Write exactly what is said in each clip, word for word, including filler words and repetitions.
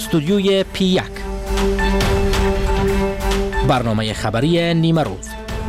استودیوی پی یک، برنامه خبری نیمه روز.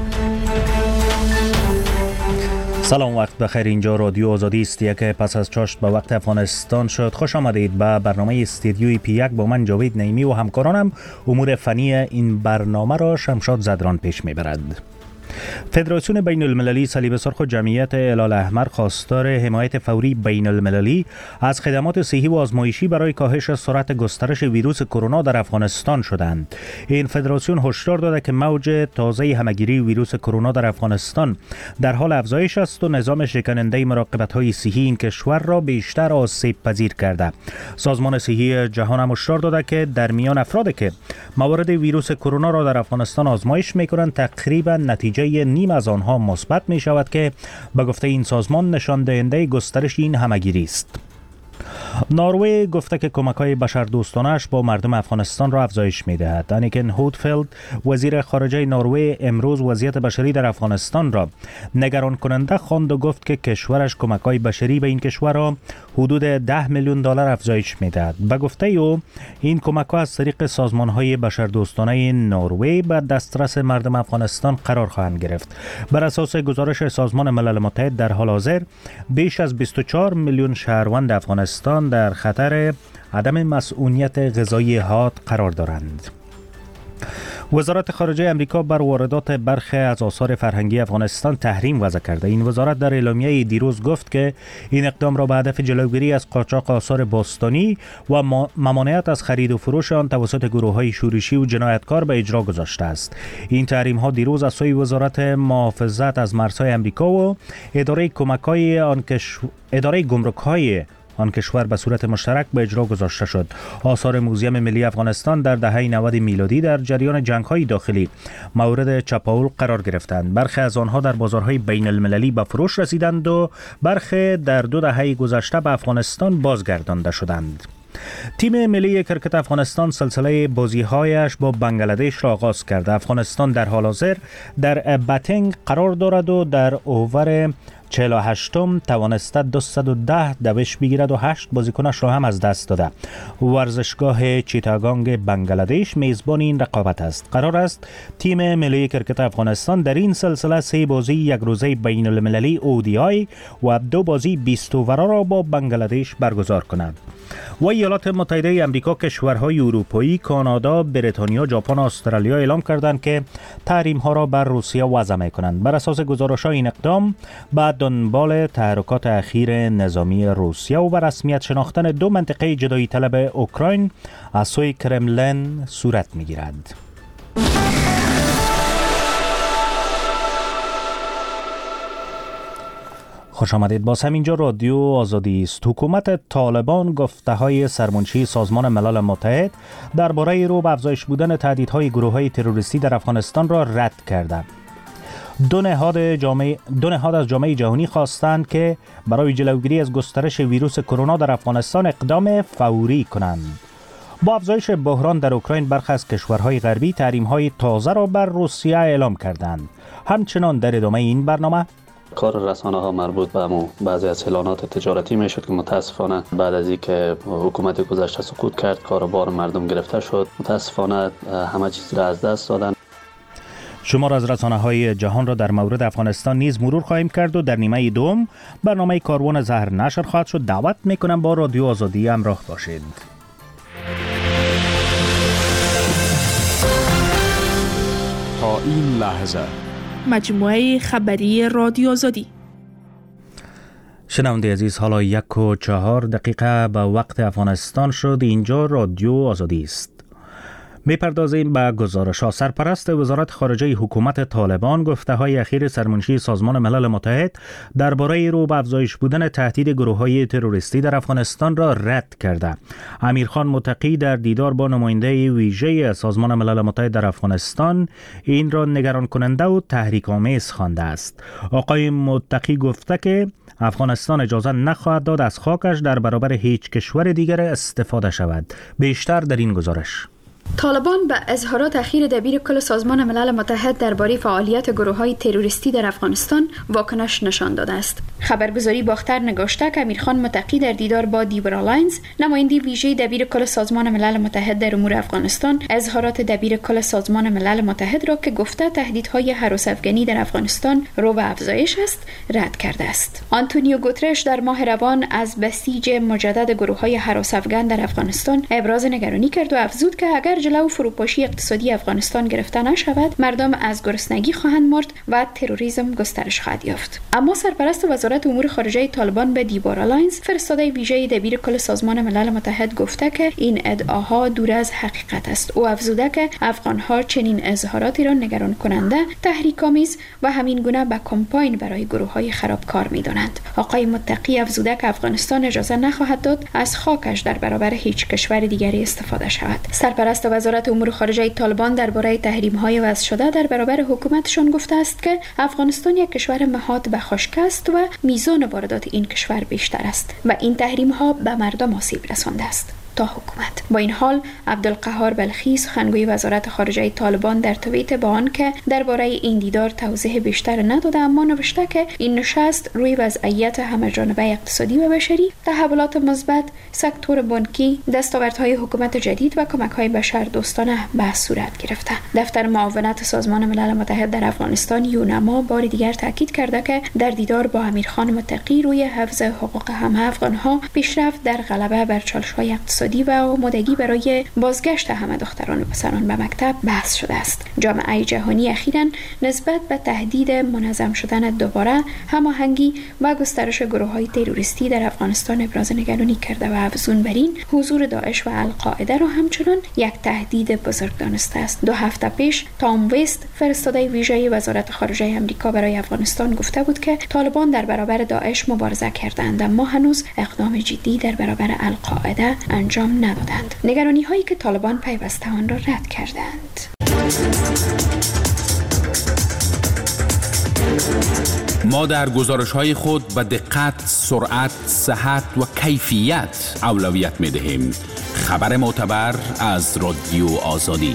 سلام، وقت بخیر. اینجا رادیو آزادی است که پس از چاشت به وقت افغانستان شد. خوش آمدید به برنامه استودیوی پی یک. با من جاوید نعیمی و همکارانم امور فنی این برنامه را شمشاد زدران پیش میبرد. فدراسیون بین المللی صلیب سرخ و جمعیت هلال احمر خواستار حمایت فوری بین المللی از خدمات صحی و آزمایشی برای کاهش سرعت گسترش ویروس کرونا در افغانستان شدند. این فدراسیون هشدار داده که موج تازه همهگیری ویروس کرونا در افغانستان در حال افزایش است و نظام شکننده مراقبت‌های صحی این کشور را بیشتر آسیب پذیر کرده. سازمان صحی جهان هم هشدار داده که در میان افرادی که موارد ویروس کرونا را در افغانستان آزمایش می‌کنند تقریبا نتیجه نیم از آنها مثبت می شود که به گفته این سازمان نشان دهنده گسترش این همهگیری است. نروژ گفته که کمک‌های بشردوستانه‌اش با مردم افغانستان را افزایش می‌دهد. انیکن هودفلد وزیر خارجه نروژ امروز وضعیت بشری در افغانستان را نگران کننده خواند و گفت که کشورش کمک‌های بشری به این کشور را حدود ده میلیون دلار افزایش می‌دهد. به گفته او این کمک‌ها از طریق سازمان‌های بشردوستانه نروژ به دسترس مردم افغانستان قرار خواهند گرفت. بر اساس گزارش سازمان ملل متحد در حال حاضر بیش از بیست و چهار میلیون شهروند افغانستان در خطر عدم مسئولیت غذایی حاد قرار دارند. وزارت خارجه امریکا بر واردات برخی از آثار فرهنگی افغانستان تحریم وضع کرده. این وزارت در اعلامیه دیروز گفت که این اقدام را به هدف جلوگیری از قاچاق آثار باستانی و ممانعت از خرید و فروش آن توسط گروه‌های شورشی و جنایتکار به اجرا گذاشته است. این تحریم ها دیروز از سوی وزارت محافظت از مرزهای امریکا و اداره کمک‌های آن کشور اداره گمرک‌های آن کشور به صورت مشترک به اجرا گذاشته شد. آثار موزیم ملی افغانستان در دهه نود میلادی در جریان جنگ‌های داخلی مورد چپاول قرار گرفتند. برخی از آنها در بازارهای بین المللی به فروش رسیدند و برخی در دو دهه گذشته به افغانستان بازگردانده شدند. تیم ملی کرکت افغانستان سلسله بازی‌هایش با بنگلادش را آغاز کرده. افغانستان در حال حاضر در باتنگ قرار دارد و در اوور چهل و هشتم توانسته دویست و ده دوش بگیرد و هشت بازیکنش را هم از دست داده. ورزشگاه چیتاگانگ بنگلادش میزبان این رقابت است. قرار است تیم ملی کرکت افغانستان در این سلسله سه بازی یک روزه بین المللی او دی آی و دو بازی بیست اووره را با بنگلادش برگزار کنند. و ایالات متحده آمریکا، کشورهای اروپایی، کانادا، بریتانیا، ژاپن و استرالیا اعلام کردند که تحریم ها را بر روسیه وضع می‌کنند. بر اساس گزارش های این اقدام بعد دنبال تحرکات اخیر نظامی روسیه و بر رسمیت شناختن دو منطقه جدایی طلب اوکراین از سوی کرملین صورت می‌گیرد. خوش آمدید. باز هم اینجا رادیو آزادی است. حکومت طالبان گفته های سرمنشی سازمان ملل متحد درباره رو به افزایش بودن تهدیدهای گروه‌های تروریستی در افغانستان را رد کرده. دو نهاد جامعه دو نهاد از جامعه جهانی خواستند که برای جلوگیری از گسترش ویروس کرونا در افغانستان اقدام فوری کنند. با افزایش بحران در اوکراین برخی از کشورهای غربی تحریم‌های تازه را بر روسیه اعلام کردند. همچنان در ادامه این برنامه کار رسانه ها مربوط به امو بعضی از اعلانات تجارتی میشد که متاسفانه بعد از اینکه حکومت گذشته سقوط کرد کار بار مردم گرفته شد. متاسفانه همه چیز را از دست دادن. شمار از رسانه‌های جهان را در مورد افغانستان نیز مرور خواهیم کرد و در نیمه دوم برنامه کاروان زهر نشر خواهد شد. دعوت میکنم با رادیو آزادی همراه باشید. تا این لحظه مجموعه خبری رادیو آزادی. شنونده عزیز، حالا یک و چهار دقیقه به وقت افغانستان شد. اینجا رادیو آزادی است. میپردازیم به گزارش ها. سرپرست وزارت خارجه حکومت طالبان گفته های اخیر سرمنشی سازمان ملل متحد درباره رو به افزایش بودن تهدید گروه های تروریستی در افغانستان را رد کرده. امیرخان متقی در دیدار با نماینده ویژه سازمان ملل متحد در افغانستان این را نگران کننده و تحریک آمیز خوانده است. آقای متقی گفته که افغانستان اجازه نخواهد داد از خاکش در برابر هیچ کشور دیگر استفاده شود. بیشتر در این گزارش. طالبان به اظهارات اخیر دبیر کل سازمان ملل متحد درباره فعالیت گروه‌های تروریستی در افغانستان واکنش نشان داده است. خبرگزاری باختر نگاشته که امیرخان متقی در دیدار با دیبرا لاینز، نماینده ویژه دبیر کل سازمان ملل متحد در امور افغانستان، اظهارات دبیر کل سازمان ملل متحد را که گفته تهدیدهای هراس افغانی در افغانستان رو به افزایش است، رد کرده است. آنتونیو گوترش در ماه روان از بسیج مجدد گروه‌های هراس افغان در افغانستان ابراز نگرانی کرد و افزود که اگر جلو فروپاشی اقتصادی افغانستان گرفته نشود، مردم از گرسنگی خواهند مرد و تروریسم گسترش خواهد یافت. اما سرپرست وزارت امور خارجه طالبان به دیبارا لاینز، فرستاده ویژه دبیر کل سازمان ملل متحد، گفته که این ادعاها دور از حقیقت است. او افزوده که افغانها چنین اظهاراتی را نگران کننده، تحریک‌آمیز و همین گونه به کمپاین برای گروه‌های خرابکار می‌دانند. آقای متقی افزوده که افغانستان اجازه نخواهد داد از خاکش در برابر هیچ کشور دیگری استفاده شود. سرپرست وزارت امور خارجه طالبان درباره تحریم‌های وضع شده در برابر حکومتشان گفته است که افغانستان یک کشور مهاد به خشک است و میزان واردات این کشور بیشتر است و این تحریم‌ها به مردم آسیب رسانده است تا حکومت. با این حال عبدالقهار بلخی، سخنگوی وزارت خارجه طالبان، در توییت با آن که درباره این دیدار توضیح بیشتر نداده، اما نوشته که این نشست روی وضعیت همه‌جانبه اقتصادی و بشری، تحولات مثبت، سکتور بانکی، دستاوردهای حکومت جدید و کمک‌های بشردوستانه به صورت گرفته. دفتر معاونت سازمان ملل متحد در افغانستان یونما بار دیگر تاکید کرده که در دیدار با امیرخان متقی روی حفظ حقوق همه افغان‌ها، پیشرفت در غلبه بر چالش‌های اقتصادی و آمادگی برای بازگشت همه دختران و پسران به مکتب بحث شده است. جامعه جهانی اخیراً نسبت به تهدید منظم شدن دوباره هماهنگی و گسترش گروه‌های تروریستی در افغانستان ابراز نگرانی کرده و افزون بر این حضور داعش و القاعده را همچنان یک تهدید بزرگ دانسته است. دو هفته پیش تام ویست، فرستاده ویژه وزارت خارجه آمریکا برای افغانستان، گفته بود که طالبان در برابر داعش مبارزه کردند اما هنوز اقدام جدی در برابر القاعده انجام ندادند. نگرانی هایی که طالبان پیوسته آن را رد کردند. ما در گزارش های خود به دقت، سرعت، صحت و کیفیت اولویت می دهیم. خبر معتبر از رادیو آزادی.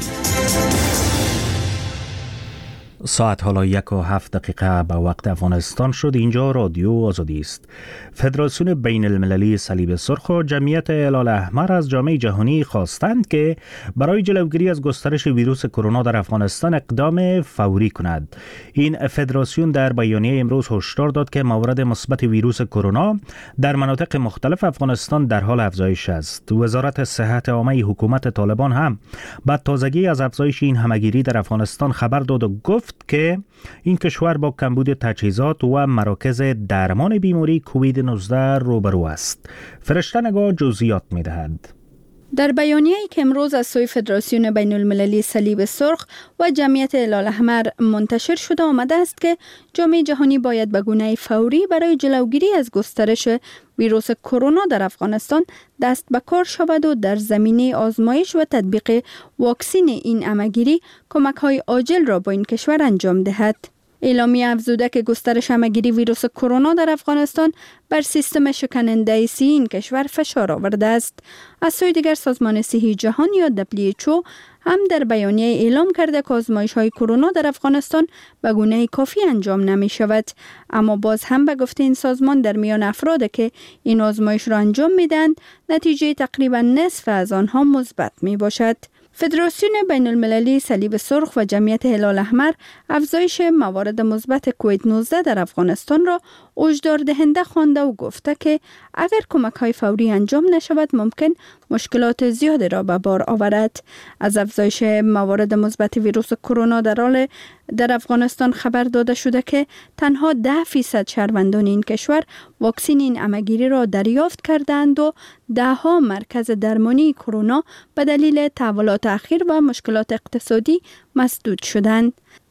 ساعت حالا یک و هفت دقیقه به وقت افغانستان شد. اینجا رادیو آزادی است. فدراسیون بین المللی صلیب سرخ و جمعیت هلال احمر از جامعه جهانی خواستند که برای جلوگیری از گسترش ویروس کرونا در افغانستان اقدام فوری کند. این فدراسیون در بیانیه امروز هشدار داد که موارد مثبت ویروس کرونا در مناطق مختلف افغانستان در حال افزایش است. وزارت صحت عامه حکومت طالبان هم بعد تازگی از افزایش این همهگیری در افغانستان خبر داد و گفت که این کشور با کمبود تجهیزات و مراکز درمان بیماری کووید نوزده روبرو است. فرشته نگاه جزئیات می‌دهد. در بیانیه‌ای که امروز از سوی فدراسیون بین المللی صلیب سرخ و جمعیت هلال احمر منتشر شده آمده است که جامعه جهانی باید به گونه فوری برای جلوگیری از گسترش ویروس کرونا در افغانستان دست به کار شود و در زمینه آزمایش و تطبیق واکسین این همه‌گیری کمک‌های عاجل را با این کشور انجام دهد. اعلامیه افزوده که گسترش همه‌گیری ویروس کرونا در افغانستان بر سیستم شکننده سی این کشور فشار آورده است. از سوی دیگر سازمان صحی جهان یا دبلیو اچ او هم در بیانیه اعلام کرده که آزمایش‌های کرونا در افغانستان به گونه کافی انجام نمی شود. اما باز هم به گفته این سازمان در میان افراد که این آزمایش را انجام میدهند نتیجه تقریبا نصف از آنها مثبت می باشد. فدراسیون بین المللی صلیب سرخ و جمعیت هلال احمر افزایش موارد مثبت کووید نوزده در افغانستان را هشدار دهنده خوانده و گفته که اگر کمک‌های فوری انجام نشود ممکن مشکلات زیادی را به بار آورد. از افزایش موارد مثبت ویروس کرونا در حال در افغانستان خبر داده شده که تنها ده فیصد شهروندان این کشور واکسن این همه‌گیری را دریافت کردند و ده ها مرکز درمانی کرونا به دلیل تحولات اخیر و مشکلات اقتصادی مسدود شدند.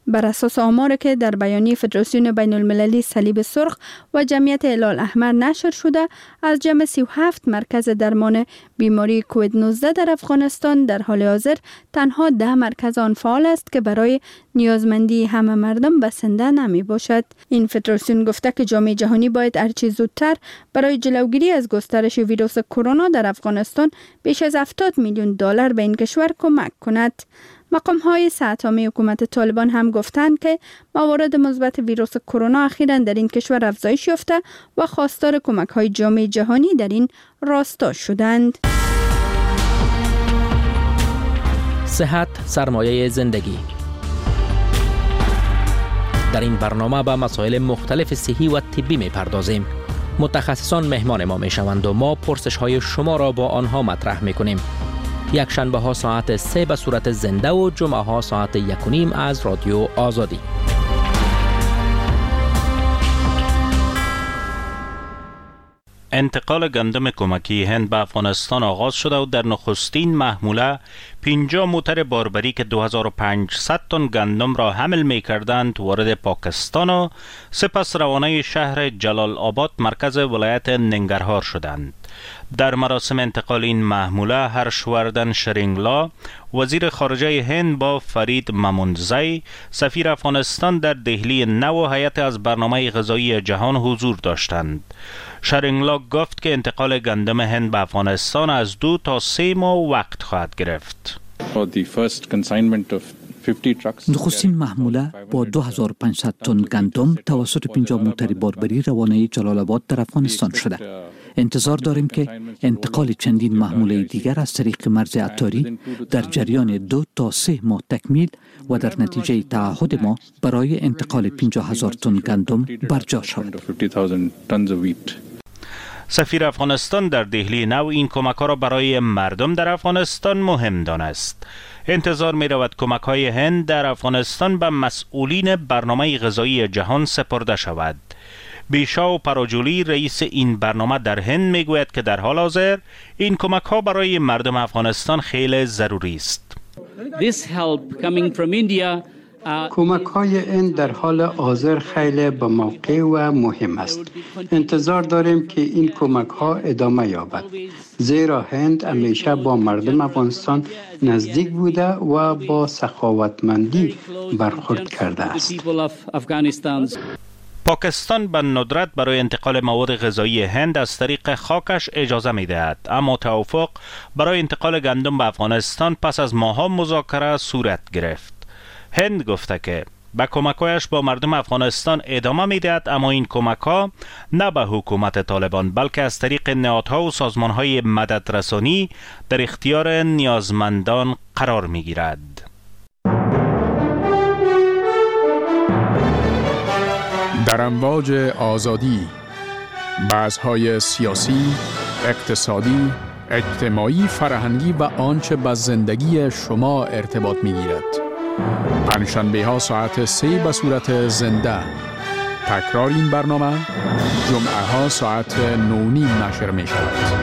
بر اساس آماری که در بیانیه فدراسیون بین المللی صلیب سرخ و جمعیت هلال احمر نشر شده، از جمع سی و هفت مرکز درمان بیماری کووید نوزده در افغانستان در حال حاضر تنها ده مرکز آن فعال است که برای نیازمندی همه مردم بسنده نمی باشد. این فدراسیون گفته که جامعه جهانی باید هرچه زودتر برای جلوگیری از گسترش ویروس کرونا در افغانستان بیش از هفتاد میلیون دلار به این کشور کمک کند. مقام های سه‌عامه حکومت طالبان هم گفتند که موارد مثبت ویروس کرونا اخیراً در این کشور افزایش یافته و خواستار کمک های جامعه جهانی در این راستا شدند. صحت سرمایه زندگی. در این برنامه به مسائل مختلف صحی و طبی می پردازیم. متخصصان مهمان ما می شوند و ما پرسش های شما را با آنها مطرح می کنیم. یک شنبه ها ساعت سه به صورت زنده و جمعه ها ساعت یک و نیم از رادیو آزادی. انتقال گندم کمکی هند به افغانستان آغاز شده و در نخستین محموله پنجاه موتر باربری که دو هزار و پانصد تن گندم را حمل می کردند وارد پاکستان و سپس روانه شهر جلال آباد مرکز ولایت ننگرهار شدند. در مراسم انتقال این محموله هرشوردن شرینگلا وزیر خارجه هند با فرید ممونزی سفیر افغانستان در دهلی نو هیئت از برنامه غذایی جهان حضور داشتند. شرینگلا گفت که انتقال گندم هند به افغانستان از دو تا سه ماه وقت خواهد گرفت. نخستین محموله با دو هزار و پانصد تن گندم توسط پنجاه موتر باربری روانه جلال آباد در افغانستان شده. انتظار داریم که انتقال چندین محموله دیگر از طریق مرز عطاری در جریان دو تا سه ماه تکمیل و در نتیجه تعهد ما برای انتقال پنجاه هزار تن گندم برجا شود. سفیر افغانستان در دهلی نو این کمک ها را برای مردم در افغانستان مهم دانست. انتظار می رود کمک های هند در افغانستان به مسئولین برنامه غذایی جهان سپرده شود. بیشاو پراجولی رئیس این برنامه در هند می گوید که در حال حاضر این کمک ها برای مردم افغانستان خیلی ضروری است. کمک های این در حال حاضر خیلی به موقع و مهم است. انتظار داریم که این کمک ها ادامه یابد، زیرا هند همیشه با مردم افغانستان نزدیک بوده و با سخاوتمندی برخورد کرده است. پاکستان به ندرت برای انتقال مواد غذایی هند از طریق خاکش اجازه می دهد، اما توافق برای انتقال گندم به افغانستان پس از ماه‌ها مذاکره صورت گرفت. هند گفته که به کمک‌هایش با مردم افغانستان ادامه می‌دهد، اما این کمک‌ها نه به حکومت طالبان بلکه از طریق نهادها و سازمان‌های مددرسانی در اختیار نیازمندان قرار می‌گیرد. در امواج آزادی، بحث‌های سیاسی، اقتصادی، اجتماعی، فرهنگی و آنچه به زندگی شما ارتباط می‌گیرد. پنجشنبه ها ساعت سه به صورت زنده. تکرار این برنامه جمعه ها ساعت نو نیم نشر می شود.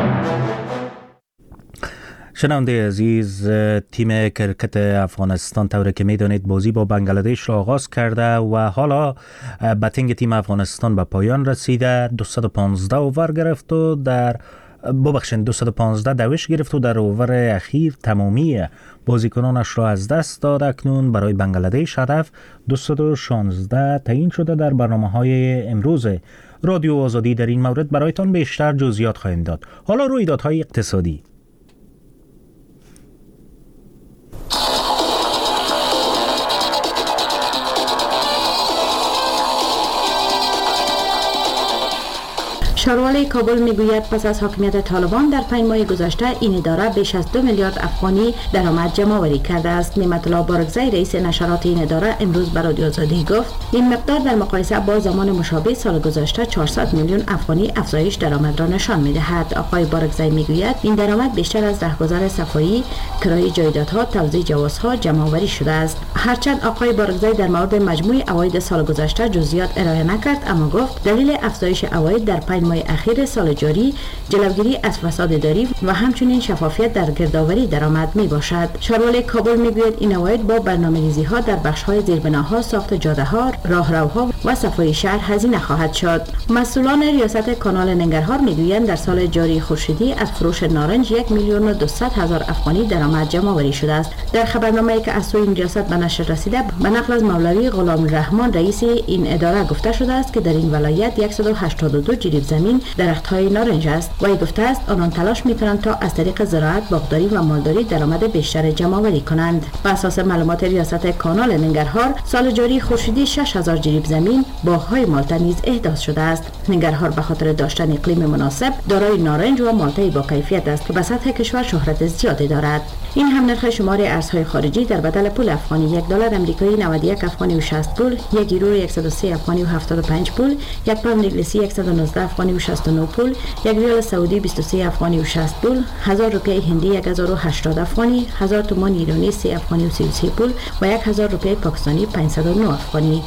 شنونده عزیز، تیم کرکت افغانستان طوری که میدانید بازی با بنگلادش را آغاز کرده و حالا بتینگ تیم افغانستان به پایان رسیده. دویست و پانزده اوور گرفت و در ببخشید دویست و پانزده دوش گرفت و در اوور اخیر تمامی بازیکنانش را از دست داد. اکنون برای بنگلادش هدف دویست و شانزده تعیین شده. در برنامه‌های امروز رادیو آزادی در این مورد برایتان بیشتر جزئیات خواهیم داد. حالا رویدادهای اقتصادی. شاروالی کابل میگوید پس از حاکمیت طالبان در پنج ماه گذشته این اداره بیش از دو میلیارد افغانی درآمد جمع آوری کرده است. نعمت الله بارگزی رئیس نشرات این اداره امروز به رادیو آزادی گفت این مقدار در مقایسه با زمان مشابه سال گذشته چهارصد میلیون افغانی افزایش درآمد را نشان میدهد. آقای بارگزی میگوید این درآمد بیشتر از رهگذر صفایی، کرایه جایدادها، توزیع جوازها جمع آوری شده است. هرچند آقای بارگزی در مورد مجموع عواید سال گذشته جزئیات ارائه نکرد، اما گفت دلیل افزایش عواید در پنج ماه اخیر سال جاری جلوگیری از فساد اداری و همچنین شفافیت در گردآوری درآمد می باشد. شاروالی کابل میگوید این اواید با برنامه‌ریزی ها در بخش های زیربناها، ساخت جاده ها، راهروها و صفای شهر هزینه خواهد شد. مسئولان ریاست کانال ننگرهار میگویند در سال جاری خورشیدی از فروش نارنج یک میلیون و دویست هزار افغانی درآمد جمع آوری شده است. در خبرنامه‌ای که از سوی این ریاست به نشر رسیده به نقل از مولوی غلام الرحمن رئیس این اداره گفته شده است که در این ولایت صد و هشتاد و دو جریب زمین درخت‌های نارنج است و ای گفته است آنان تلاش می‌کنند تا از طریق زراعت، باغداری و مالداری درآمد بیشتر جمع آوری کنند. بر اساس معلومات ریاست کانال ننگرهار سال جاری خورشیدی شش هزار جریب زمین باغ‌های مالته نیز احداث شده است. ننگرهار به خاطر داشتن اقلیم مناسب دارای نارنج و مالته با کیفیت است که به سطح کشور شهرت زیادی دارد. این هم نرخ شمار ارزهای خارجی در بدل پول افغانی: یک دلار آمریکایی نود و یک افغانی و شصت پول، یک یورو صد و سه افغانی و هفتاد و پنج پول، یک پوند انگلیسی صد و نوزده افغانی و شصت و نه پول، یک ریال سعودی بیست و سه افغانی و شصت پول، هزار روپیه هندی یک هزار و هشتاد افغانی، هزار تومان ایرانی سه افغانی و سی و سه پول و یک هزار روپیه پاکستانی پانصد و نه افغانی.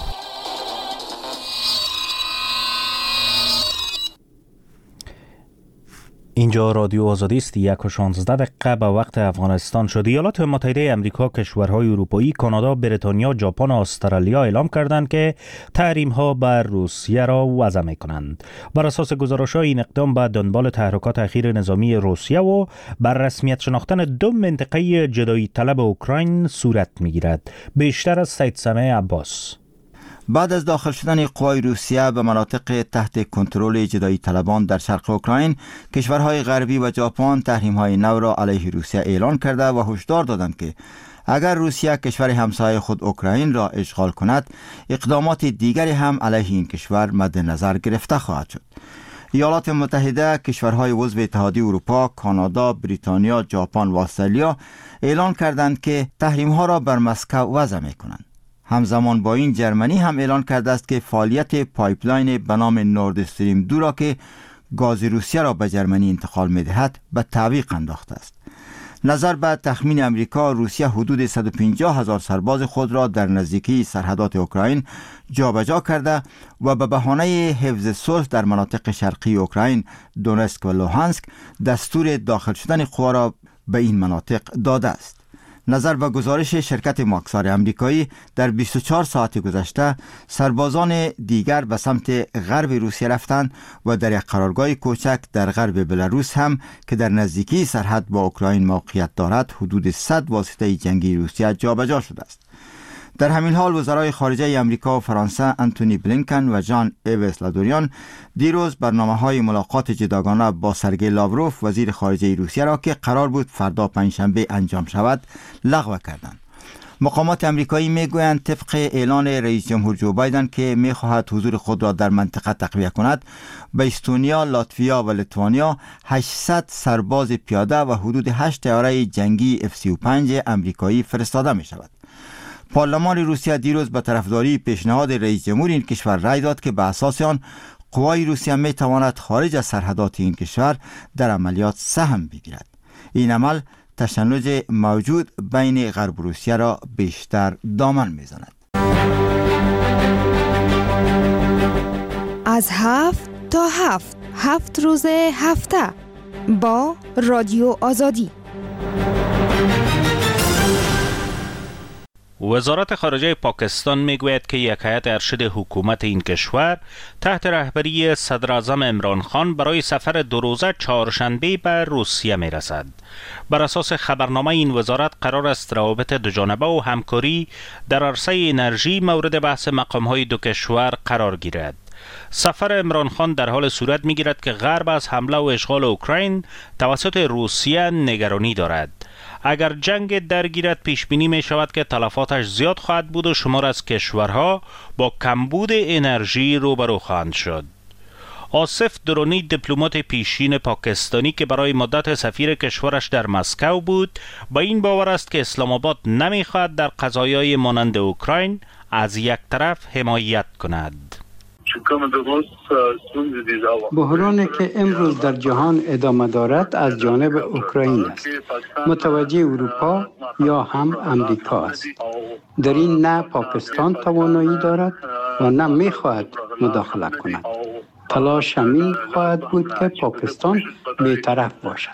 اینجا رادیو آزادی است. یک و شانزده دقیقه به وقت افغانستان شد. ایالات متحده امریکا، کشورهای اروپایی، کانادا، بریتانیا، ژاپن و استرالیا اعلام کردند که تحریم ها بر روسیه را وضع می کنند. بر اساس گزارش ها این اقدام به دنبال تحرکات اخیر نظامی روسیه و بر رسمیت شناختن دو منطقه جدایی طلب اوکراین صورت می گیرد. بیشتر از سید سمیع عباس. بعد از داخل شدن قوای روسیه به مناطق تحت کنترل جدایی طلبان در شرق اوکراین، کشورهای غربی و ژاپن تحریم‌های نو را علیه روسیه اعلان کرده و هشدار دادند که اگر روسیه کشور همسایه خود اوکراین را اشغال کند، اقدامات دیگری هم علیه این کشور مد نظر گرفته خواهد شد. ایالات متحده، کشورهای عضو اتحادیه اروپا، کانادا، بریتانیا، ژاپن و استرالیا اعلان کردند که تحریم‌ها را بر مسکو وضع می‌کنند. همزمان با این جرمنی هم اعلان کرده است که فعالیت پایپلاین به نام نورد استریم دو را که گاز روسیه را به جرمنی انتقال می‌دهد به تعویق انداخته است. نظر به تخمین امریکا، روسیه حدود صد و پنجاه هزار سرباز خود را در نزدیکی سرحدات اوکراین جابجا کرده و به بهانه حفظ صلح در مناطق شرقی اوکراین، دونسک و لوهانسک، دستور داخل شدن قوا را به این مناطق داده است. نظر به گزارش شرکت ماکسار امریکایی، در بیست و چهار ساعت گذشته سربازان دیگر به سمت غرب روسیه رفتند و در یک قرارگاه کوچک در غرب بلاروس هم که در نزدیکی سرحد با اوکراین موقعیت دارد حدود صد واسطه جنگی روسیه جابجا شده است. در همین حال وزرای خارجه امریکا و فرانسه انتونی بلینکن و جان ایوس لادوریان دیروز برنامه‌های ملاقات جداگانه با سرگئی لاوروف وزیر خارجه روسیه را که قرار بود فردا پنجشنبه انجام شود لغو کردند. مقامات امریکایی میگویند طبق اعلان رئیس جمهور جو بایدن که میخواهد حضور خود را در منطقه تقویت کند، به استونیا، لاتویا و لیتوانیا هشتصد سرباز پیاده و حدود هشت طیاره جنگی اف سی و پنج امریکایی فرستاده می شود. پارلمان روسیه دیروز به طرفداری پیشنهاد رئیس جمهور این کشور رأی داد که به اساس آن قوای روسیه می تواند خارج از سرحدات این کشور در عملیات سهم بگیرد. این عمل تشنج موجود بین غرب روسیه را بیشتر دامن می زند. از هفت تا هفت هفت روز هفته با رادیو آزادی. وزارت خارجه پاکستان میگوید که یک هیئت ارشد حکومت این کشور تحت رهبری صدر اعظم عمران خان برای سفر دو روزه چهارشنبه به روسیه می رسد. بر اساس خبرنامه این وزارت قرار است روابط دوجانبه و همکاری در عرصه انرژی مورد بحث مقام‌های دو کشور قرار گیرد. سفر عمران خان در حال صورت می گیرد که غرب از حمله و اشغال اوکراین توسط روسیه نگرانی دارد. اگر جنگ درگیرد پیش بینی می شود که تلفاتش زیاد خواهد بود و شمار از کشورها با کمبود انرژی روبرو خواهند شد. آصف درونی، دیپلمات پیشین پاکستانی که برای مدت سفیر کشورش در مسکو بود، با این باور است که اسلام آباد نمی خواهد در قضایای مانند اوکراین از یک طرف حمایت کند. بحرانی که امروز در جهان ادامه دارد از جانب اوکراین است. متوجه اروپا یا هم امریکا است. در این نه پاکستان توانایی دارد و نه می‌خواهد مداخله کند. تلاش همین خواهد بود که پاکستان بی‌طرف باشد.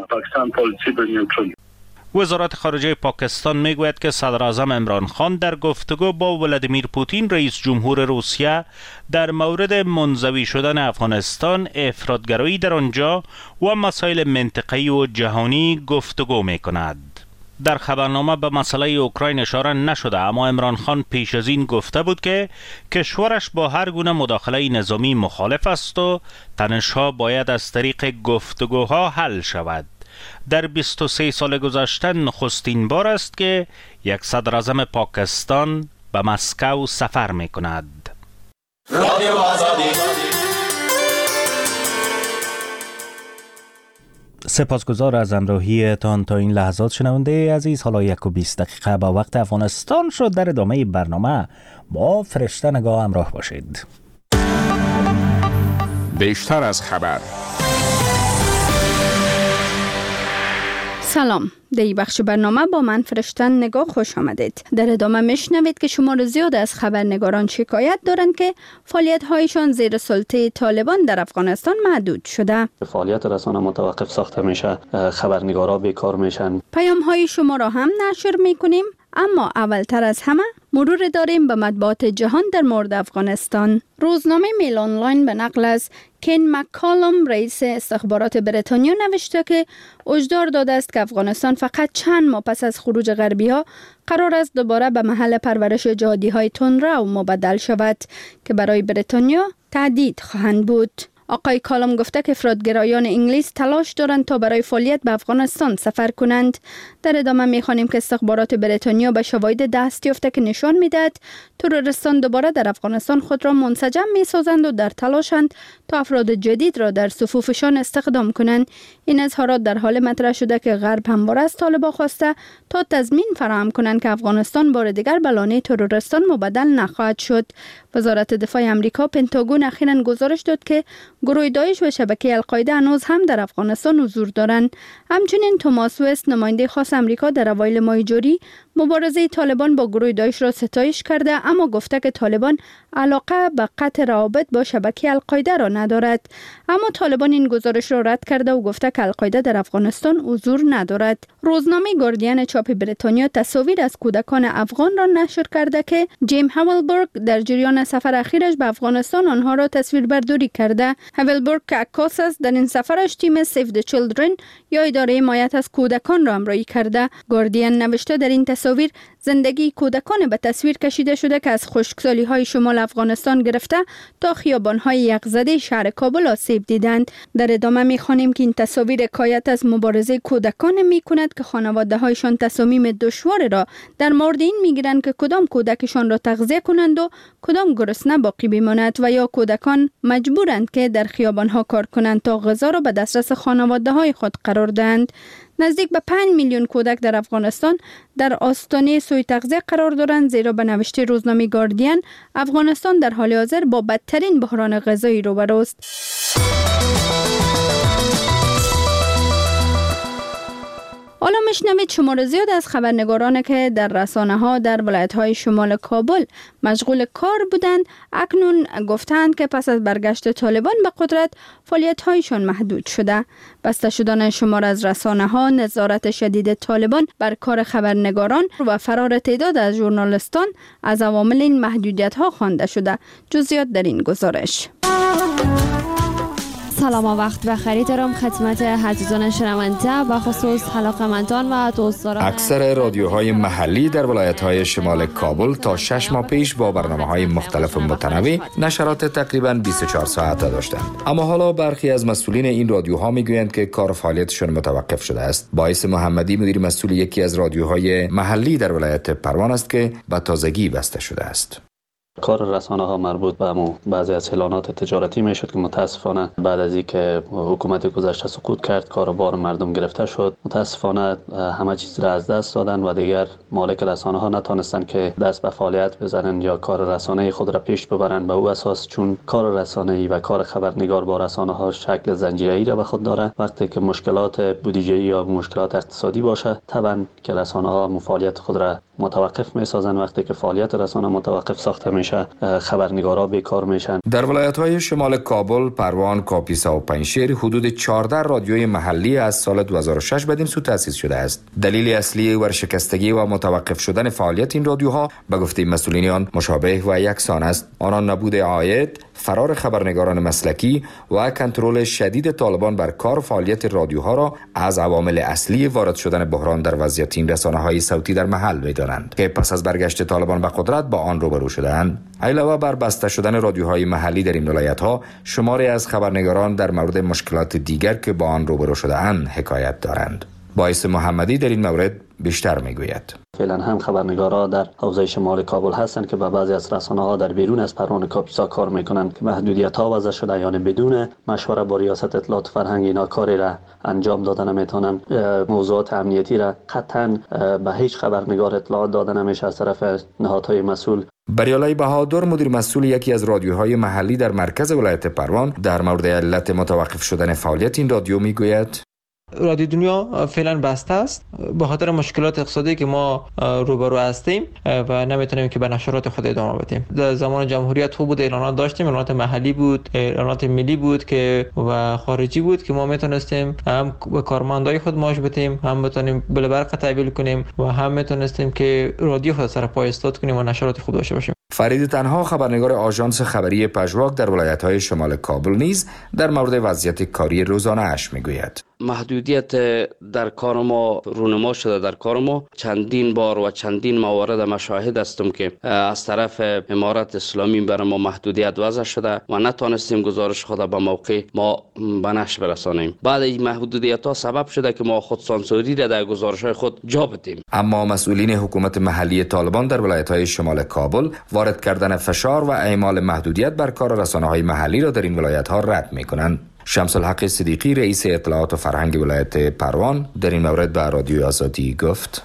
وزارت خارجه پاکستان میگوید که صدر اعظم عمران خان در گفتگو با ولادیمیر پوتین رئیس جمهور روسیه در مورد منزوی شدن افغانستان، افراطگرایی در آنجا و مسائل منطقه‌ای و جهانی گفتگو میکند. در خبرنامه به مسئله اوکراین اشاره نشده، اما عمران خان پیش از این گفته بود که کشورش با هر گونه مداخله نظامی مخالف است و تنش‌ها باید از طریق گفتگوها حل شود. در بیست و سه سال گذشته نخستین بار است که یک صدر اعظم پاکستان به مسکو سفر می کند. سپاسگزار از همراهیتان تا این لحظات شنونده عزیز. حالا یک و بیست دقیقه با وقت افغانستان شد. در ادامه برنامه با فرشته نگاه همراه باشید. بیشتر از خبر. سلام، در این بخش برنامه با من فرشتن نگاه خوش آمدید. در ادامه میشنوید که شمار زیاد از خبرنگاران شکایت دارند که فعالیت هایشان زیر سلطه طالبان در افغانستان محدود شده. فعالیت رسانه متوقف ساخته میشه، خبرنگارا بیکار میشن. پیام های شما را هم نشر میکنیم، اما اولتر از همه مرور داریم به مطبوعات جهان در مورد افغانستان. روزنامه میل آنلاین به نقل از کین مککالم رئیس استخبارات بریتانیا نوشته که هشدار داده است که افغانستان فقط چند ماه پس از خروج غربی ها قرار است دوباره به محل پرورش جهادی های تندرو مبدل شود که برای بریتانیا تهدید خواهند بود. آقای کالم گفته که افراطگرایان انگلیس تلاش دارند تا برای فعالیت به افغانستان سفر کنند. در ادامه می‌خوانیم که استخبارات بریتانیا به شواهد دست یافته که نشان می‌دهد تروریستان دوباره در افغانستان خود را منسجم می‌سازند و در تلاشند تا افراد جدید را در صفوفشان استخدام کنند. این اظهارات در حال مطرح شده که غرب همواره از طالبان خواسته تا تضمین فراهم کنند که افغانستان بار دیگر به لانه تروریستان مبدل نخواهد شد. وزارت دفاع آمریکا پنتاگون اخیراً گزارش داد که گروه داعش و شبکه القاعده هنوز هم در افغانستان حضور دارند. همچنین توماس وست نماینده خاص آمریکا در اوایل ماه جاری مبارزه طالبان با گروه داعش را ستایش کرده، اما گفته که طالبان علاقه به قطع روابط با شبکه القاعده را ندارد. اما طالبان این گزارش را رد کرده و گفته که القاعده در افغانستان حضور ندارد. روزنامه گاردین چاپ بریتانیا تصاویر از کودکان افغان را نشر کرده که جیم هاولبرگ در جریان سفر اخیرش به افغانستان آنها را تصویربرداری کرده. هاولبرگ که عکاس است، در این سفرش تیم سیو د چیلدرن یا اداره حمایت از کودکان را همراهی کرده. گاردین نوشته در این تصاویر زندگی کودکان به تصویر کشیده شده که از خشکسالی های شمال افغانستان گرفته تا خیابان های یخزده شهر کابل آسیب دیدند. در ادامه می‌خوانیم که این تصاویر حکایت از مبارزه کودکان می‌کند که خانواده هایشان تصامیم دشوار را در مورد این می‌گیرند که کدام کودکشان را تغذیه کنند و کدام گرسنه باقی بماند، و یا کودکان مجبورند که در خیابان ها کار کنند تا غذا را به دسترس خانواده های خود قرار دهند. نزدیک به پنج میلیون کودک در افغانستان در آستانه سوء تغذیه قرار دارند، زیرا به نوشته روزنامه گاردین افغانستان در حال حاضر با بدترین بحران غذایی روبروست. حالا میشنوید شمار زیاد از خبرنگاران که در رسانه ها در ولایت های شمال کابل مشغول کار بودند اکنون گفتند که پس از برگشت طالبان به قدرت فعالیت هایشان محدود شده. بسته شدن شمار از رسانه ها، نظارت شدید طالبان بر کار خبرنگاران و فرار تعداد از ژورنالیستان از عوامل این محدودیت ها خوانده شده. جزئیات در این گزارش. سلام و وقت بخیر دارم خدمت عزیزان شنونده و خصوص علاقه‌مندان و دوستداران. اکثر رادیوهای محلی در ولایت‌های شمال کابل تا شش ماه پیش با برنامه‌های مختلف و متنوع نشرات تقریباً بیست و چهار ساعته داشتند، اما حالا برخی از مسئولین این رادیوها میگویند که کار فعالیتشان متوقف شده است. باعث محمدی مدیر مسئول یکی از رادیوهای محلی در ولایت پروان است که به تازگی بسته شده است. کار رسانه ها مربوط به همون بعضی از اعلانات تجارتی میشد که متاسفانه بعد از اینکه حکومت گذشته سقوط کرد کاروبار مردم گرفته شد. متاسفانه همه چیز را از دست دادن و دیگر مالک رسانه ها نتونستن که دست به فعالیت بزنن یا کار رسانه خود را پیش ببرن به او اساس، چون کار رسانه‌ای و کار خبرنگار با رسانه ها شکل زنجیره‌ای را به خود داره. وقتی که مشکلات بودجه‌ای یا مشکلات اقتصادی باشه طبعا که رسانه ها فعالیت خود را متوقف میسازن. وقتی که فعالیت رسانه متوقف ساخته میشه خبرنگارا بیکار میشن. در ولایت‌های شمال کابل، پروان، کاپیسا و پنجشیر حدود چهارده رادیوی محلی از سال دو هزار و شش بدین سو تأسیس شده است. دلیل اصلی ورشکستگی و متوقف شدن فعالیت این رادیوها به گفته مسئولین آن مشابه و یکسان است. آنان نبود عاید، فرار خبرنگاران مسلکی و کنترل شدید طالبان بر کار و فعالیت رادیوها را از عوامل اصلی وارد شدن بحران در وضعیت این رسانه‌های صوتی در محل می‌دانند که پس از برگشت طالبان به قدرت با آن روبرو شدند. علاوه بر بسته شدن رادیوهای محلی در این ولایت‌ها، شماری از خبرنگاران در مورد مشکلات دیگر که با آن روبرو شده‌اند حکایت دارند. باعث محمدی در این مورد بیشتر میگوید. فعلا هم خبرنگارا در حوزه شمال کابل هستند که با بعضی از رسانه‌ها در بیرون از پروان کاپیسا کار میکنند که محدودیت‌ها وضع شده، یعنی بدون مشوره با ریاست اطلاعات فرهنگ اینا کاری را انجام دادن نمیتونن. موضوعات امنیتی را قطعاً به هیچ خبرنگار اطلاعات داده نمیشه از طرف نهادهای مسئول. بریالای بهادر، مدیر مسئول یکی از رادیوهای محلی در مرکز ولایت پروان، در مورد علت متوقف شدن فعالیت این رادیو میگوید: رادیو دنیا فعلا بسته است به خاطر مشکلات اقتصادی که ما روبرو هستیم و نمیتونیم که به نشرات خود ادامه بدیم. در زمان جمهوریت خوب بود، اعلانات داشتیم، اعلانات محلی بود، اعلانات ملی بود که و خارجی بود که ما میتونستیم هم به کارمندای خود معاش بدیم، هم بتونیم بالبرق تحویل کنیم و هم میتونستیم که رادیو خود سر پای استاد کنیم و نشرات خوب داشته باشیم. فرید تنها، خبرنگار آژانس خبری پژواک در ولایت‌های شمال کابل، نیز در مورد وضعیت کاری روزانه اش میگوید: محدودیت در کار ما رونما شده. در کار ما چندین بار و چندین موارد مشاهد هستم که از طرف امارت اسلامی بر ما محدودیت وضع شده و نتونستیم گزارش خود به موقع ما به نشر برسانیم. بعد این محدودیت ها سبب شده که ما خود سانسوری را در گزارش های خود جا بدیم. اما مسئولین حکومت محلی طالبان در ولایت‌های شمال کابل وارد کردن فشار و اعمال محدودیت بر کار رسانه‌های محلی را در این ولایت‌ها رد می‌کنند. شمس الحق صدیقی، رئیس اطلاعات و فرهنگ ولایت پروان، در این مورد به رادیو آزادی گفت: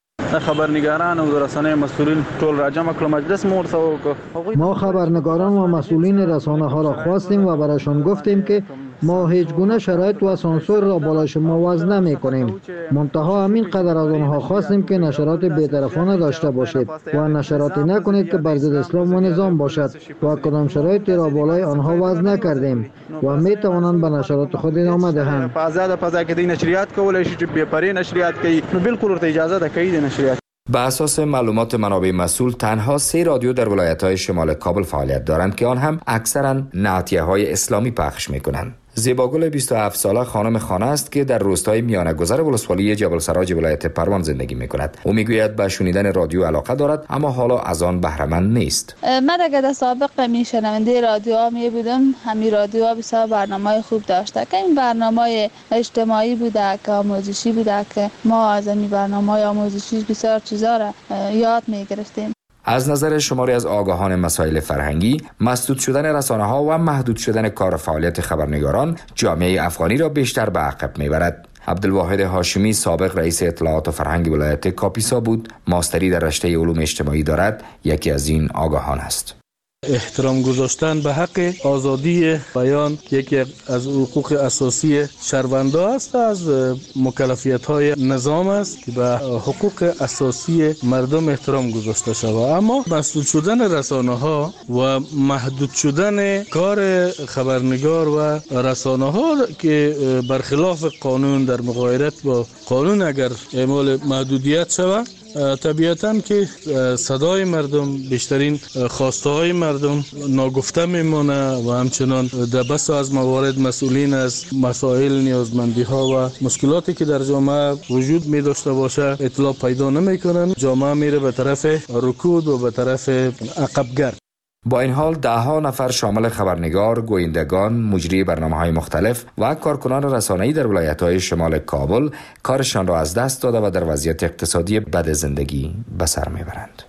خبرنگاران و رسانه مسئولین طول را جمع کل مجلس مرسو. ما خبرنگاران و مسئولین رسانه ها را خواستیم و برایشان گفتیم که ما هیچ گونه شرایط و سانسور را بالای شما وضع نمی کنیم. منتها همین قدر از آنها خواستیم که نشرات بی‌طرفانه داشته باشید و نشراتی نکنید که بر ضد اسلام و نظام باشد و کدام شرایطی را بالای آنها وضع نکردیم و می توانند به نشرات خود ادامه دهند. آزاد پزا که نشریات کولای شي بے پرې نشریات کوي نو بالکل ورته اجازه ده کوي د نشریات. به اساس معلومات منابع مسئول، تنها سه رادیو در ولایت‌های شمال کابل فعالیت دارند که آن هم اکثراً نعتیه‌های اسلامی پخش می‌کنند. زیباگل بیست و هفت ساله خانم خانه است که در روستای میانه گذر ولسوالی جبل سراج ولایت پروان زندگی می‌کند. او میگوید به شنیدن رادیو علاقه دارد اما حالا از آن بهره مند نیست. من اگر سابق میشنونده رادیو می بودم، همین رادیو بسیار برنامه‌های خوب داشته که این برنامه‌های اجتماعی بوده که آموزشی بوده که ما از این برنامه‌های آموزشی بسیار چیزا را یاد می‌گرفتیم. از نظر شماری از آگاهان مسائل فرهنگی، مسدود شدن رسانه‌ها و محدود شدن کار فعالیت خبرنگاران جامعه افغانی را بیشتر به عقب می‌برد. عبدالواحد هاشمی، سابق رئیس اطلاعات و فرهنگ ولایت کاپیسا بود، ماستری در رشته علوم اجتماعی دارد، یکی از این آگاهان است. احترام گذاشتن به حق آزادی بیان یکی از حقوق اساسی شهروندان است، از مکلفیت‌های نظام است که به حقوق اساسی مردم احترام گذاشته شود. اما مسدود شدن رسانه‌ها و محدود شدن کار خبرنگار و رسانه‌ها که برخلاف قانون در مغایرت با قانون اگر اعمال محدودیت شود، طبیعتاً که صدای مردم، بیشترین خواسته های مردم ناگفته میمانه و همچنان در بس از موارد مسئولین از مسائل، نیازمندی ها و مشکلاتی که در جامعه وجود می داشته باشه اطلاع پیدا نمی کنن. جامعه میره به طرف رکود و به طرف عقبگرد. با این حال ده ها نفر شامل خبرنگار، گویندگان، مجری برنامه‌های مختلف و کارکنان رسانه‌ای در ولایت‌های شمال کابل کارشان را از دست داده و در وضعیت اقتصادی بد زندگی به سر میبرند.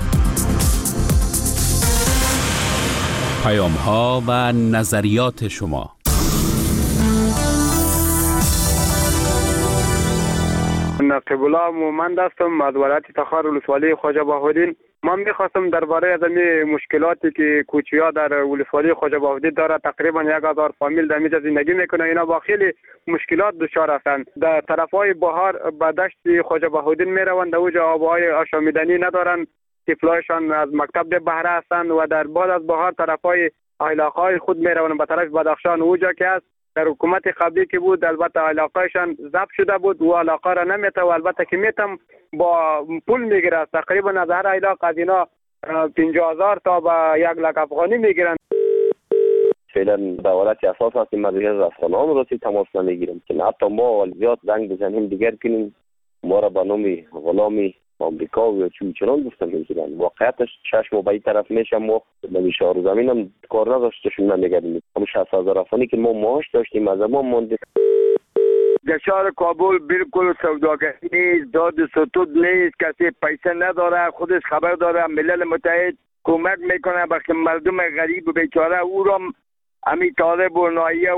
پیام‌ها و نظریات شما. رقیب الله مومند هستم از ولایت تخار ولسوالی خواجه بهاءالدین. من میخواستم درباره از این مشکلاتی که کوچیا در ولسوالی خواجه بهاءالدین داره، تقریبا یک هزار فامیل در اینجا زندگی میکنه، اینا با خیلی مشکلات دچار هستند. در طرفای بهار به دشت خواجه بهاءالدین میروند، اوجا آبهای آشامیدنی ندارن، طفلایشان از مکتب به بهره هستند و در بعد از بهار طرفای علاقه خود میروند به طرف بدخشان، اوجا که است در حکومت قبلی که بود البته علاقهشان ضبط شده بود و علاقه را نمیته و البته که میتم با پول میگیره، تقریبا از هر علاقه از اینا پنجاه هزار تا به یک لک افغانی میگیرن. فعلا به حالت اساس هستیم، از رسانه‌ها را تماس نمیگیریم که حتی ما زیاد زنگ بزنیم دیگر کنیم ما را به نام غلامی آمریکا و چون چنان گفتن میگیرن. واقعیتش چشم و به این طرف میشم و به شهر زمین هم کار نداشتشون نمیگردیم. همون شصت هزار افغانی که ما معاش داشتیم از ما مونده. در شهر کابل بالکل سوداگری نیست، داد ستود نیست، کسی پیسه نداره، خودش خبر داره. ملل متحد کمک میکنه به مردم غریب و بیچاره، او را همین طالب و ناحیه